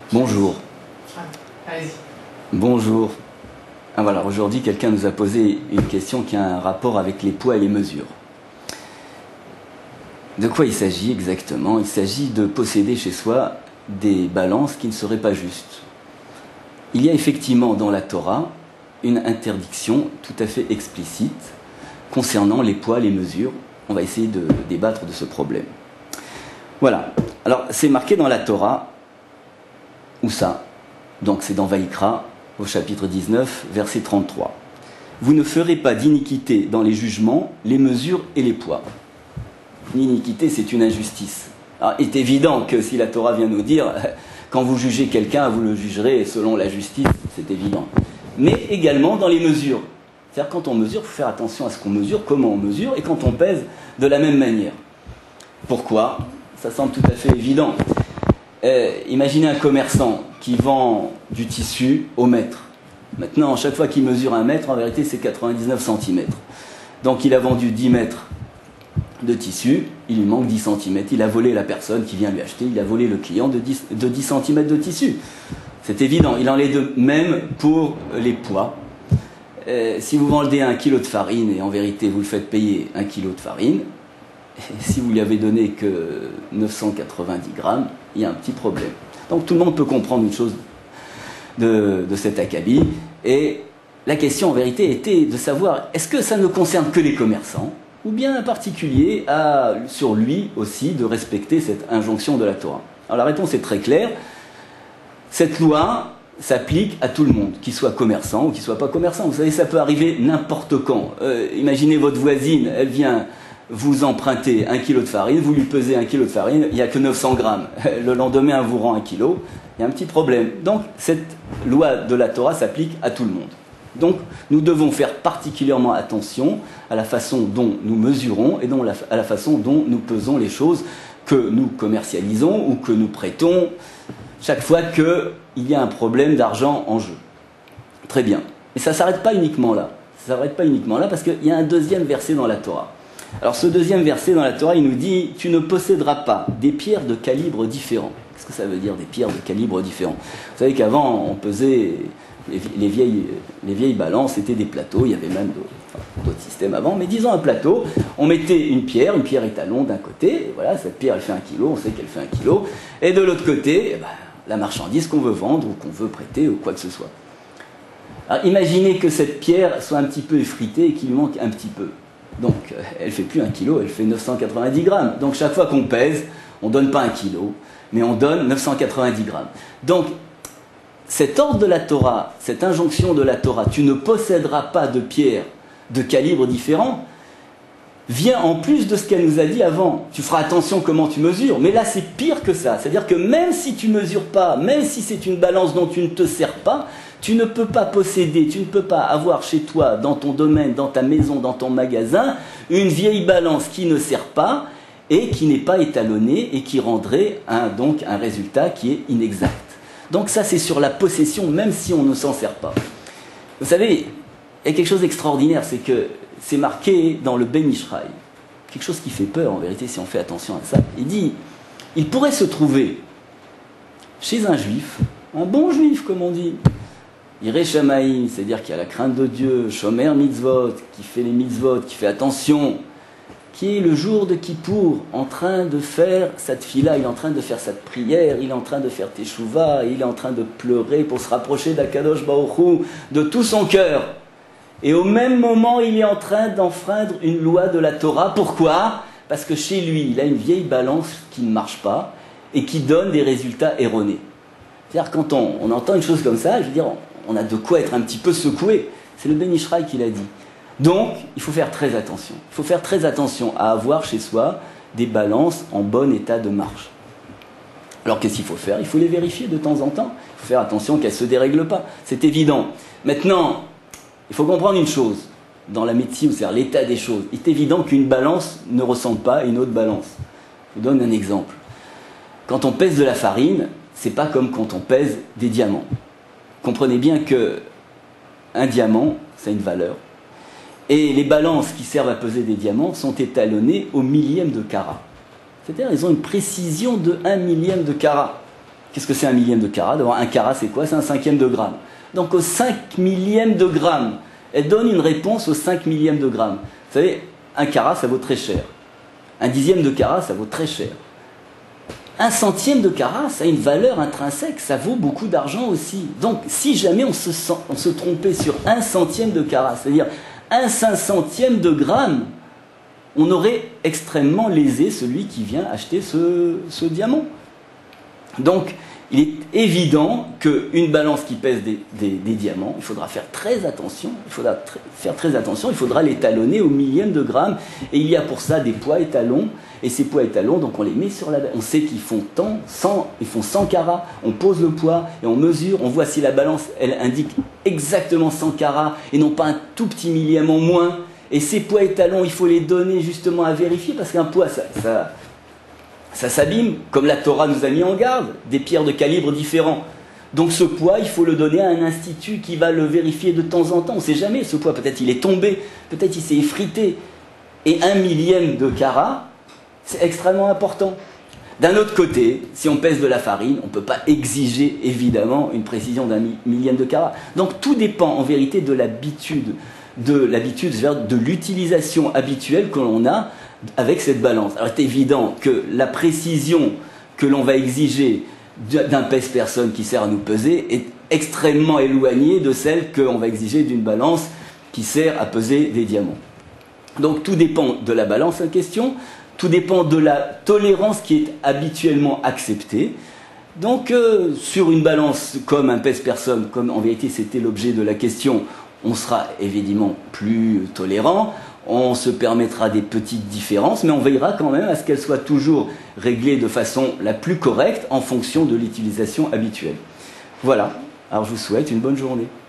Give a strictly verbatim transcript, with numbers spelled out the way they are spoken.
Bonjour. Ah, allez-y. Bonjour. Ah, voilà, aujourd'hui, quelqu'un nous a posé une question qui a un rapport avec les poids et les mesures. De quoi il s'agit exactement? Il s'agit de posséder chez soi des balances qui ne seraient pas justes. Il y a effectivement dans la Torah une interdiction tout à fait explicite concernant les poids, les mesures. On va essayer de débattre de ce problème. Voilà. Alors, c'est marqué dans la Torah. Où ça? Donc c'est dans Vaïkra, au chapitre dix-neuf, verset trente-trois. Vous ne ferez pas d'iniquité dans les jugements, les mesures et les poids. L'iniquité, c'est une injustice. Alors, il est évident que si la Torah vient nous dire, quand vous jugez quelqu'un, vous le jugerez selon la justice, c'est évident. Mais également dans les mesures. C'est-à-dire quand on mesure, il faut faire attention à ce qu'on mesure, comment on mesure, et quand on pèse de la même manière. Pourquoi? Ça semble tout à fait évident. Euh, imaginez un commerçant qui vend du tissu au mètre. Maintenant, chaque fois qu'il mesure un mètre, en vérité, c'est quatre-vingt-dix-neuf centimètres. Donc, il a vendu dix mètres de tissu, il lui manque dix centimètres. Il a volé la personne qui vient lui acheter, il a volé le client de dix, de dix centimètres de tissu. C'est évident. Il en est de même pour les poids. Euh, si vous vendez un kilo de farine, et en vérité, vous le faites payer un kilo de farine, si vous lui avez donné que neuf cent quatre-vingt-dix grammes, il y a un petit problème. Donc tout le monde peut comprendre une chose de, de cet acabit. Et la question en vérité était de savoir, est-ce que ça ne concerne que les commerçants, ou bien un particulier a sur lui aussi de respecter cette injonction de la Torah? Alors la réponse est très claire. Cette loi s'applique à tout le monde, qu'il soit commerçant ou qu'il ne soit pas commerçant. Vous savez, ça peut arriver n'importe quand. Euh, imaginez votre voisine, elle vient vous emprunter un kilo de farine, vous lui pesez un kilo de farine, il n'y a que neuf cents grammes. Le lendemain, elle vous rend un kilo, il y a un petit problème. Donc, cette loi de la Torah s'applique à tout le monde. Donc, nous devons faire particulièrement attention à la façon dont nous mesurons et dont la, à la façon dont nous pesons les choses que nous commercialisons ou que nous prêtons chaque fois qu'il y a un problème d'argent en jeu. Très bien. Mais ça ne s'arrête pas uniquement là. Ça ne s'arrête pas uniquement là parce qu'il y a un deuxième verset dans la Torah. Alors ce deuxième verset dans la Torah, il nous dit « Tu ne posséderas pas des pierres de calibre différent ». Qu'est-ce que ça veut dire, des pierres de calibre différent? Vous savez qu'avant, on pesait les, les, vieilles, les vieilles balances, c'était des plateaux, il y avait même d'autres, enfin, d'autres systèmes avant, mais disons un plateau, on mettait une pierre, une pierre étalon d'un côté, et voilà, cette pierre elle fait un kilo, on sait qu'elle fait un kilo, et de l'autre côté, eh ben, la marchandise qu'on veut vendre ou qu'on veut prêter ou quoi que ce soit. Alors imaginez que cette pierre soit un petit peu effritée et qu'il lui manque un petit peu. Donc, elle ne fait plus un kilo, elle fait neuf cent quatre-vingt-dix grammes. Donc, chaque fois qu'on pèse, on ne donne pas un kilo, mais on donne neuf cent quatre-vingt-dix grammes. Donc, cet ordre de la Torah, cette injonction de la Torah, tu ne posséderas pas de pierres de calibre différent, vient en plus de ce qu'elle nous a dit avant. Tu feras attention comment tu mesures, mais là, c'est pire que ça. C'est-à-dire que même si tu ne mesures pas, même si c'est une balance dont tu ne te sers pas, tu ne peux pas posséder, tu ne peux pas avoir chez toi, dans ton domaine, dans ta maison, dans ton magasin, une vieille balance qui ne sert pas et qui n'est pas étalonnée et qui rendrait un, donc un résultat qui est inexact. Donc ça, c'est sur la possession, même si on ne s'en sert pas. Vous savez, il y a quelque chose d'extraordinaire, c'est que c'est marqué dans le Ben Ishraï, quelque chose qui fait peur en vérité si on fait attention à ça. Il dit, il pourrait se trouver chez un juif, un bon juif comme on dit, Iré Shamaïm, c'est-à-dire qui a la crainte de Dieu, Shomer Mitzvot, qui fait les mitzvot, qui fait attention, qui est le jour de Kippour en train de faire cette fila, il est en train de faire cette prière, il est en train de faire Teshuvah, il est en train de pleurer pour se rapprocher d'Akadosh Baruch Hu de tout son cœur. Et au même moment, il est en train d'enfreindre une loi de la Torah. Pourquoi? Parce que chez lui, il a une vieille balance qui ne marche pas et qui donne des résultats erronés. C'est-à-dire quand on, on entend une chose comme ça, je veux dire, on a de quoi être un petit peu secoué. C'est le Ben Ishraï qui l'a dit. Donc, il faut faire très attention. Il faut faire très attention à avoir chez soi des balances en bon état de marche. Alors, qu'est-ce qu'il faut faire? Il faut les vérifier de temps en temps. Il faut faire attention qu'elles ne se dérèglent pas. C'est évident. Maintenant, il faut comprendre une chose. Dans la médecine, c'est-à-dire l'état des choses, il est évident qu'une balance ne ressemble pas à une autre balance. Je vous donne un exemple. Quand on pèse de la farine, c'est pas comme quand on pèse des diamants. Comprenez bien qu'un diamant, c'est une valeur. Et les balances qui servent à peser des diamants sont étalonnées au millième de carat. C'est-à-dire qu'elles ont une précision de un millième de carat. Qu'est-ce que c'est un millième de carat? D'abord, un carat, c'est quoi? C'est un cinquième de gramme. Donc au cinq millième de gramme, elle donne une réponse au cinq millième de gramme. Vous savez, un carat, ça vaut très cher. Un dixième de carat, ça vaut très cher. Un centième de carat, ça a une valeur intrinsèque, ça vaut beaucoup d'argent aussi. Donc si jamais on se, sent, on se trompait sur un centième de carat, c'est-à-dire un cinq centième de gramme, on aurait extrêmement lésé celui qui vient acheter ce, ce diamant. Donc, il est évident qu'une balance qui pèse des, des, des diamants, il faudra faire très attention, il faudra tr faire très attention, il faudra l'étalonner au millième de gramme, et il y a pour ça des poids étalons, et ces poids étalons, donc on les met sur la balance, on sait qu'ils font tant, cent, ils font cent carats, on pose le poids, et on mesure, on voit si la balance, elle indique exactement cent carats, et non pas un tout petit millième en moins, et ces poids étalons, il faut les donner justement à vérifier, parce qu'un poids, ça... ça Ça s'abîme, comme la Torah nous a mis en garde, des pierres de calibre différents. Donc ce poids, il faut le donner à un institut qui va le vérifier de temps en temps. On ne sait jamais, ce poids, peut-être il est tombé, peut-être il s'est effrité. Et un millième de carat, c'est extrêmement important. D'un autre côté, si on pèse de la farine, on ne peut pas exiger évidemment une précision d'un millième de carat. Donc tout dépend en vérité de l'habitude, de l'habitude, de l'utilisation habituelle que l'on a avec cette balance. Alors c'est évident que la précision que l'on va exiger d'un pèse-personne qui sert à nous peser est extrêmement éloignée de celle qu'on va exiger d'une balance qui sert à peser des diamants. Donc tout dépend de la balance en question, tout dépend de la tolérance qui est habituellement acceptée. Donc euh, sur une balance comme un pèse-personne, comme en vérité c'était l'objet de la question, on sera évidemment plus tolérant. On se permettra des petites différences, mais on veillera quand même à ce qu'elles soient toujours réglées de façon la plus correcte en fonction de l'utilisation habituelle. Voilà, alors je vous souhaite une bonne journée.